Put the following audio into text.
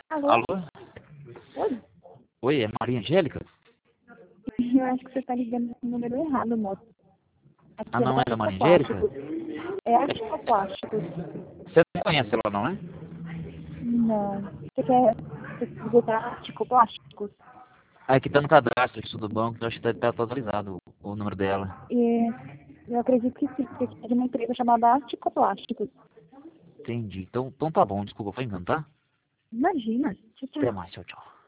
Alô? Alô? Oi? Oi, é Maria Angélica? Eu acho que você está ligando no número errado, moço. Ah, Aqui não é é da Maria Angélica? articoplásticos. É articoplásticos. Você não conhece ela, não é? Não. Você quer visitar articoplásticos? Ah, aqui tá no cadastro aqui do banco, então acho que deve estar atualizado o número dela. E eu acredito que sim, porque é de uma empresa chamada Articoplásticos. Entendi. Então tá bom, desculpa, foi engano, tá? Imagina. Tchau, Até tchau. mais, tchau, tchau.